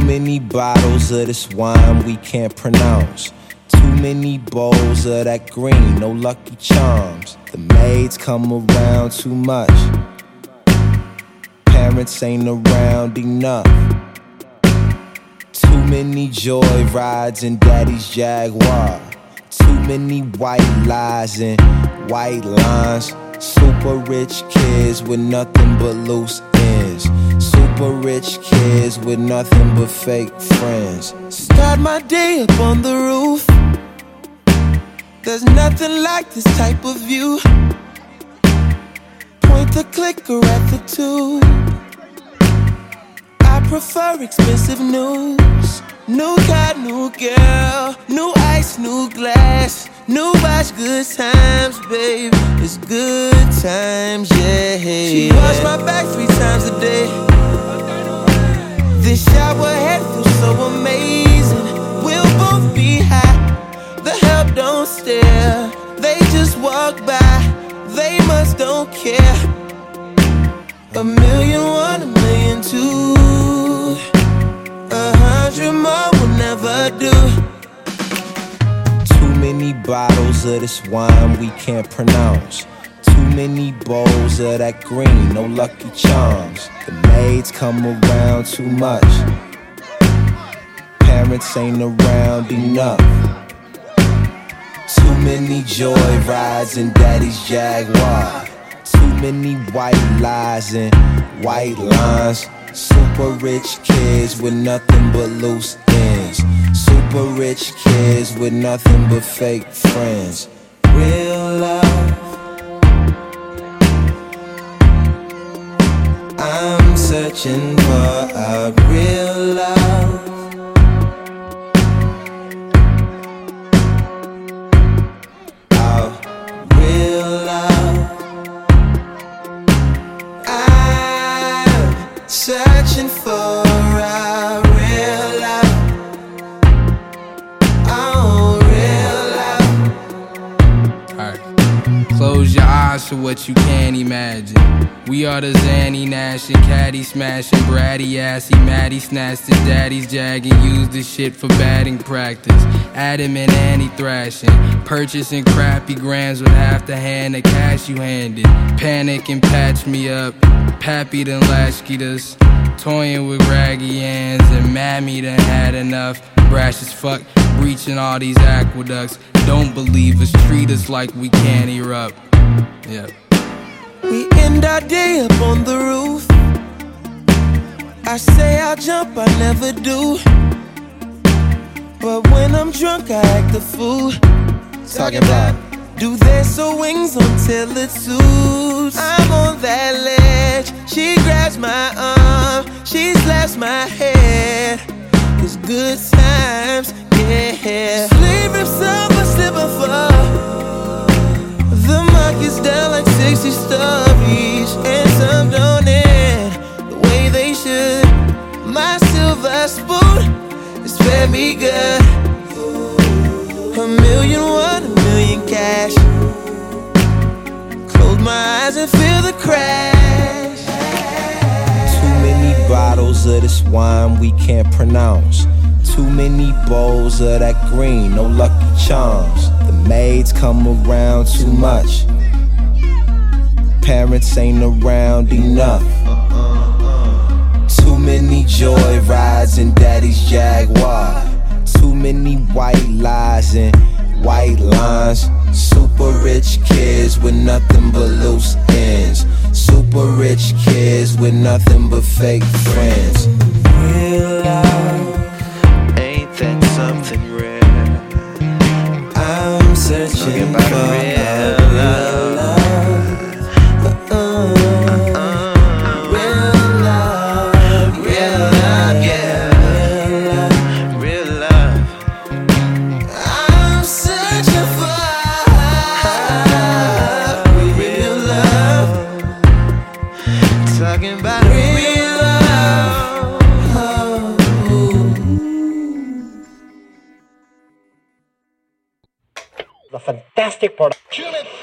many bottles of this wine we can't pronounce. Too many bowls of that green, no Lucky Charms. The maids come around too much. Parents ain't around enough. Too many joy rides in daddy's Jaguar. Too many white lies and white lines. Super rich kids with nothing but loose ends. Super rich kids with nothing but fake friends. Start my day up on the roof. There's nothing like this type of view. Point the clicker at the tube. I prefer expensive news. New car, new girl, new ice, new glass. New watch, good times, babe. It's good times, yeah. She wash my back 3 times a day. This shower head feels so amazing. We'll both be high. The help don't stare. They just walk by. They must don't care. 1,000,001, 1,000,002. 100 more will never do. Too many bottles of this wine we can't pronounce. Too many bowls of that green, no Lucky Charms. The maids come around too much. Parents ain't around enough. Too many joy rides in daddy's Jaguar. Too many white lies and white lines. Super rich kids with nothing but loose ends. Super rich kids with nothing but fake friends. Real love, I'm searching for a real love. A real love. I'm searching for a real love. Oh, real love. Alright. Close your eyes to what you can't imagine. We are the Zanny Nash and Caddy smashing, Bratty assy, Maddie snatched his daddy's jag and used this shit for batting practice. Adam and Annie thrashing, purchasing crappy grams with half the hand of cash you handed. Panic and patch me up, Pappy done latchkeyed us. Toying with raggy hands and Mammy done had enough. Brash as fuck, breaching all these aqueducts. Don't believe us, treat us like we can't erupt. Yeah. We end our day up on the roof. I say I'll jump, I never do. But when I'm drunk, I act a fool. Talking about, do they sew wings until it suits? I'm on that ledge. She grabs my arm, she slaps my head. It's good times, yeah. Sleep rips up, I slip and fall. The market's down like 60 stories, and some don't end the way they should. My silver spoon is fed me good. 1,000,001, 1,000,000 cash. Close my eyes and feel the crash. Too many bottles of this wine we can't pronounce. Too many bowls of that green, no Lucky Charms. The maids come around too much. Parents ain't around enough. Too many joy rides in daddy's Jaguar. Too many white lies and white lines. Super rich kids with nothing but loose ends. Super rich kids with nothing but fake friends. Real love, ain't that something rare? I'm searching for real love. The fantastic product.